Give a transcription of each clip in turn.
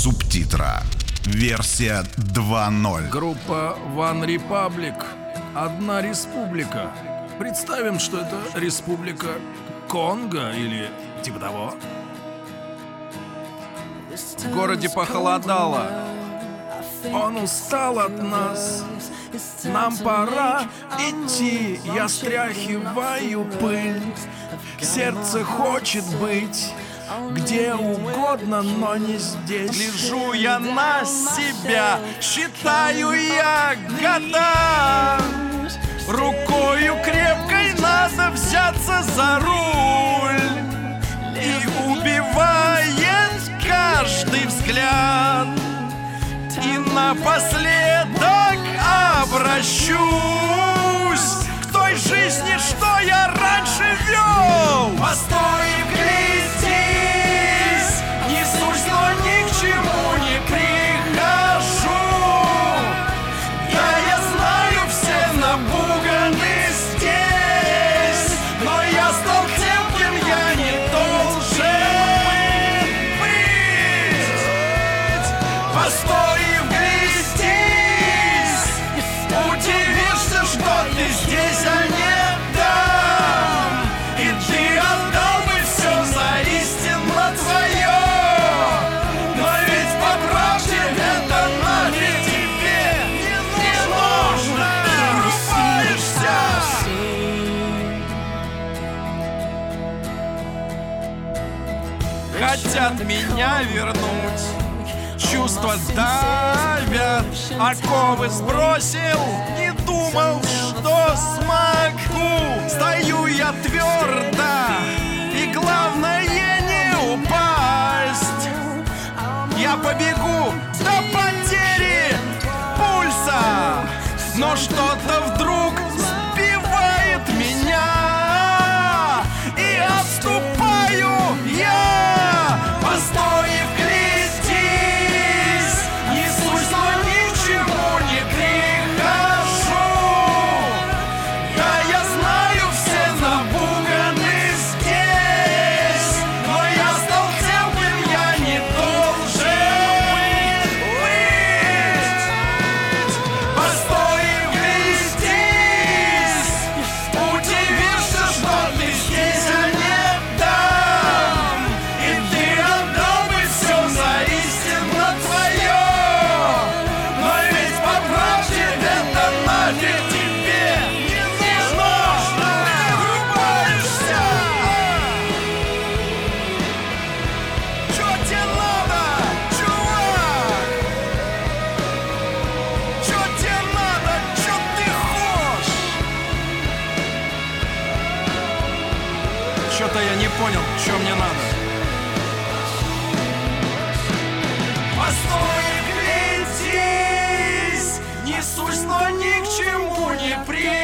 Субтитра. Версия 2.0. Группа One Republic. Одна республика. Представим, что это республика Конго или типа того. В городе похолодало. Он устал от нас. Нам пора идти. Я стряхиваю пыль. Сердце хочет быть где угодно, но не здесь. Лежу я на себя, считаю я года. Рукою крепкой надо взяться за руль. И убивает каждый взгляд. И напоследок обращусь к той жизни, что я раньше вел. Постой и глядись, несусь, но ни к чему не прихожу. Да, я знаю, все напуганы здесь, но я стал тем, кем я не должен быть. Постой и вглядись, удивишься, что ты здесь, а не там. И ты отдал бы все за истинно твое. Но ведь по правде это нафиг тебе не нужно. Врубаешься. Хотят меня вернуть, чувства давят, оковы сбросил, не думал, что смогу. Стою я твердо, и главное не упасть. Я побегу до потери пульса, но что-то вдруг сбивает меня, и отступаю я. Постой и вглядись, несусь, но ни к чему не прихожу. Да, я знаю, все напуганы здесь, но я стал тем, кем я не должен быть. Постой и вглядись, удивишься, что ты здесь, а не там. И ты отдал бы все за истинно твое. Но ведь по правде это нафиг тебе не нужно. Врубаешься. Чё тебе надо, чувак? Чё тебе надо, чё ты хочешь? Чё-то я не понял, чё мне надо. Постой и глядись, несусь, но ни к чему не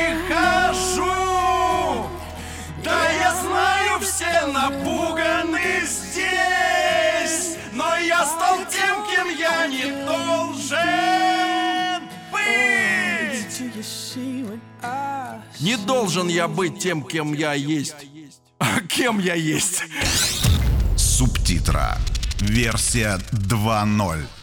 прихожу. Да, я знаю, все напуганы здесь, но я стал тем, кем я не должен быть. Не должен я быть тем, кем я есть. А кем я есть? Субтитра. Версия 2.0.